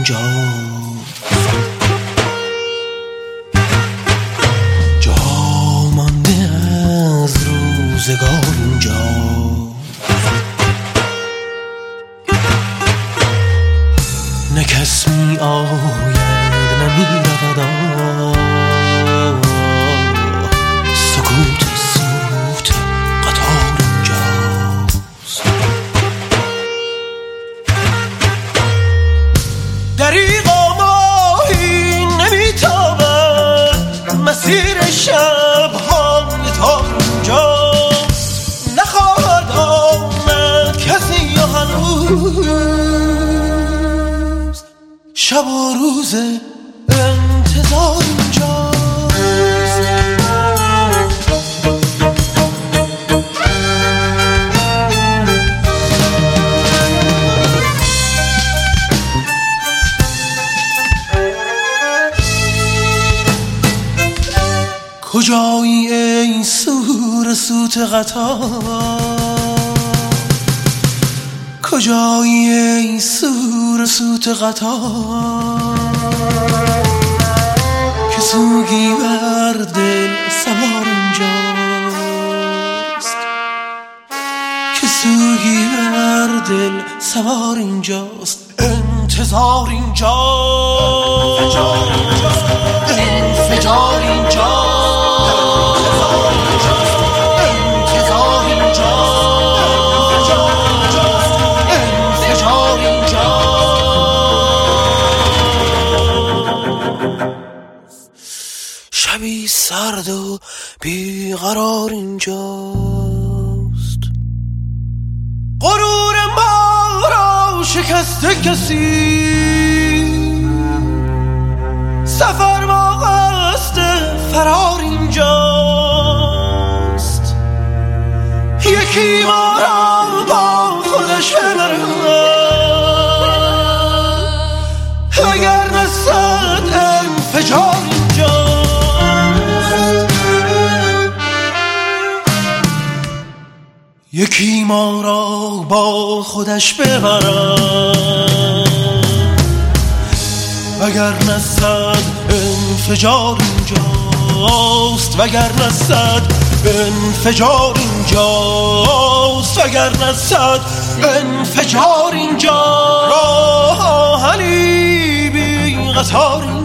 اینجا، جا مانده از روزگار اینجا. نه کس می آید نه می رود، سکوت سوت قطار اینجاست. دریغا ماهی نمیتابد، مسیر شب‌های تار اینجاست. نخواهد آمد کسی یا هنوز، شب و روز انتظار اینجاست. کجایی ای سور سوت قطار، کجایی ای سور سوت قطار، که سوگی بر دل سوار اینجاست، که سوگی بر دل سوار اینجاست. انتظار اینجاست، انفجار اینجاست. شبی سرد و بیقرار اینجاست. غرور ما را شکسته کسی، سفر ما قصد فرار اینجاست. یکی ما را با خودش ببره، اگر نصد انفجار اینجاست. یکی ما را با خودش ببرد، وگر نصد انفجار اینجاست، وگر نصد انفجار اینجاست، وگر نصد انفجار اینجاست. راهنی بی قطار